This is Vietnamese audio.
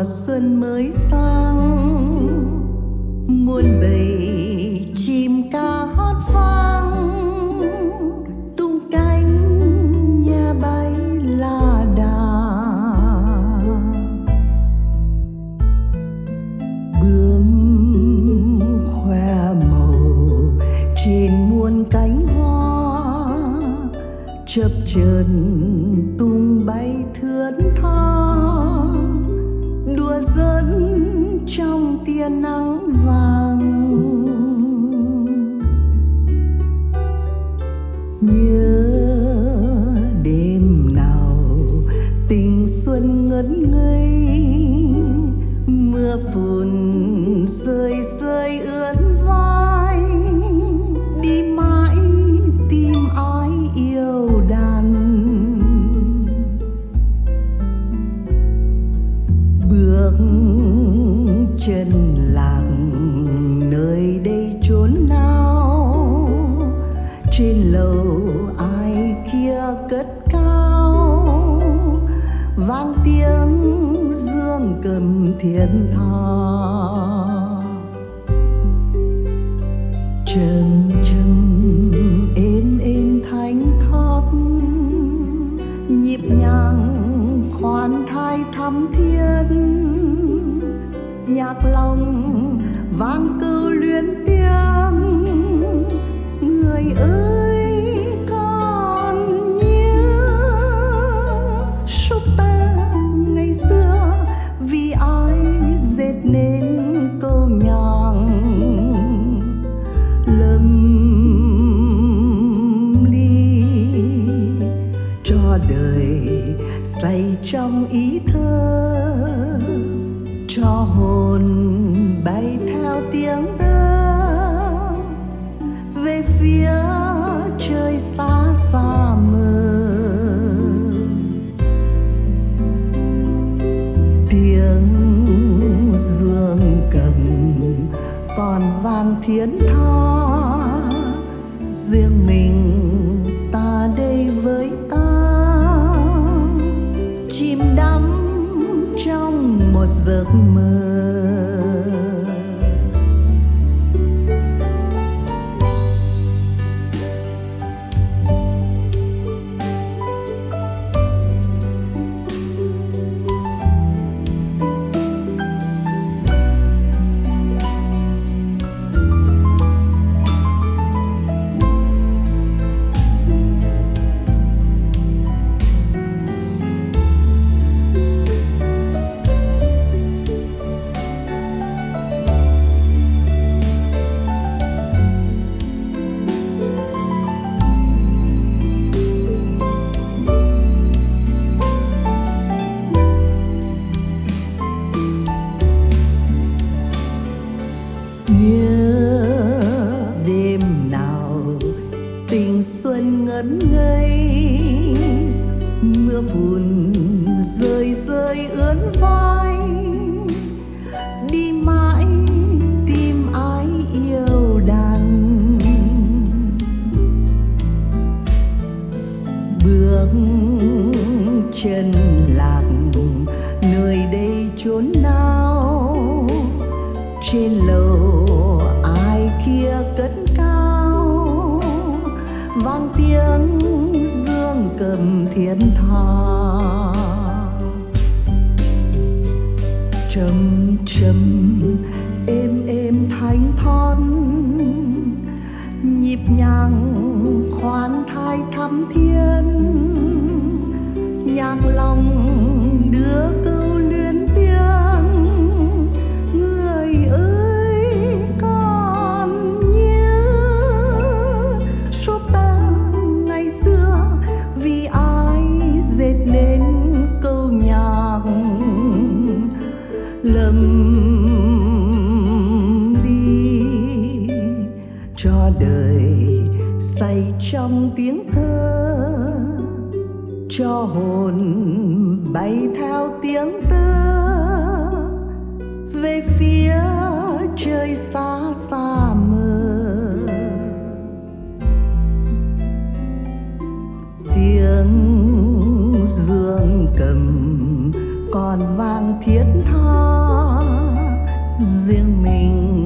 mùa xuân mới sang, muôn bầy chim ca hót vang, tung cánh nhà bay la đà. Bướm khoe màu trên muôn cánh hoa, chập chờn tung bay thướt tha, đùa giỡn trong tia nắng vàng. Nhớ đêm nào tình xuân ngẩn ngây, mưa phùn rơi rơi ướt vai, đi mãi tìm ai yêu đàn. Bước chân lạc nơi đây chốn nào, trên lầu ai kia cất cao, vang tiếng dương cầm thiên tha. Trầm trầm êm êm thanh thoát, nhịp nhàng khoan thai thắm thiết, nhạc lòng vang câu luyến tiếng. Người ơi còn nhớ Chopin ngày xưa, vì ai dệt nên câu nhạc lầm ly, cho đời say trong ý thơ, cho hồn bay theo tiếng tơ về phía trời xa xa mờ. Tiếng dương cầm còn vang thiến tha, riêng mình ta đây với ta, chìm đắm trong một giấc mơ. Nhớ đêm nào tình xuân ngẩn ngây, mưa phùn rơi rơi ướt vai, đi mãi tìm ai yêu đàn. Bước chân lạc nơi đây chốn nào, trên lầu ai kia cất cao, vang tiếng dương cầm thiên tha. Trầm trầm êm êm thanh thoát, nhịp nhàng khoan thai thắm thiên, nhạc lòng đưa câu luyến tiếng. Người ơi còn nhớ Chopin ngày xưa, vì ai dệt nên câu nhạc lầm ly, cho đời say trong tiếng thơ, cho hồn bay theo tiếng tơ về phía trời xa xa mờ. Tiếng dương cầm còn vang thiết tha, riêng mình